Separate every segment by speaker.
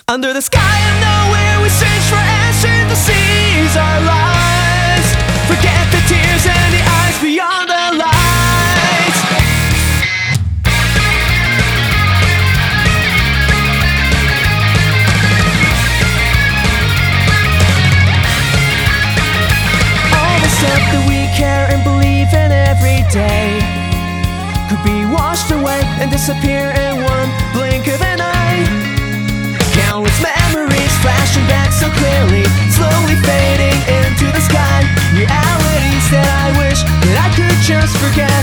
Speaker 1: Under the sky of nowhere we search for answers to seize our lives. Forget the tears and the eyes beyond the lights. All the stuff that we care and believe in every day could be washed away and disappear in one blink of an eye. Countless memories flashing back so clearly, slowly fading into the sky. Realities that I wish that I could just forget.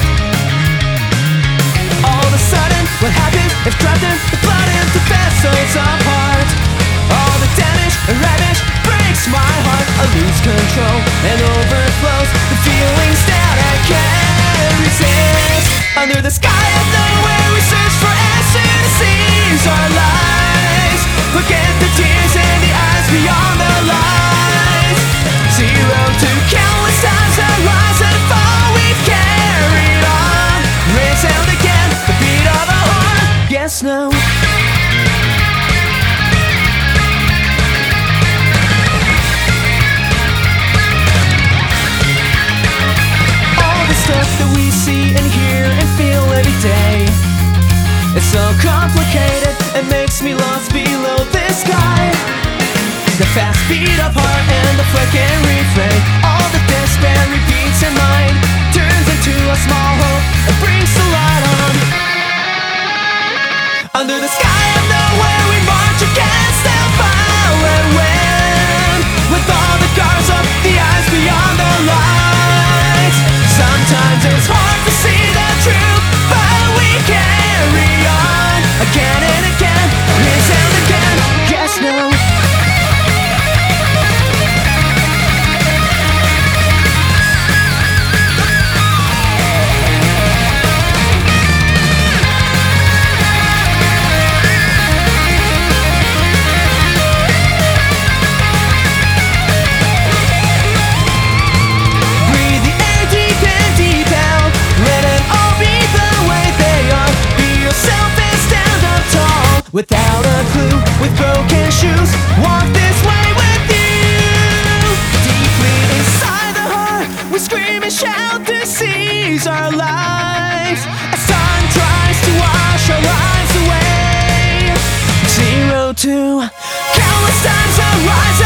Speaker 1: All of a sudden, what happens if trapped in the blood into vessels apart? All the damage and ravage breaks my heart. I lose control and overflows the feelings that I can't resist. Under the sky of nowhere we search for answers to seize our lives. Forget the tears and the eyes beyond the lights. 0 to countless times that rise and fall we've carried on. Raise out again, the beat of a heart. Yes, no. All the stuff that we see and hear and feel every day, it's so complicated, it makes me lost below this sky. The fast beat of heart and the flicking refrain, all the despair repeats in mind, turns into a small hope and brings the light on. Under the sky of nowhere we march against the violent wind, with all the guards up, the eyes beyond the lights. Sometimes it's hard to see the truth, but we carry on again and again, yes and again, yes, no. Breathe the air deep in, deep out, let it all be the way they are. Be yourself and stand up tall, without a clue, with broken shoes, walk this way with you. Deeply inside the heart, we scream and shout to seize our lives. A sun tries to wash our lives away. 0 to countless times I rise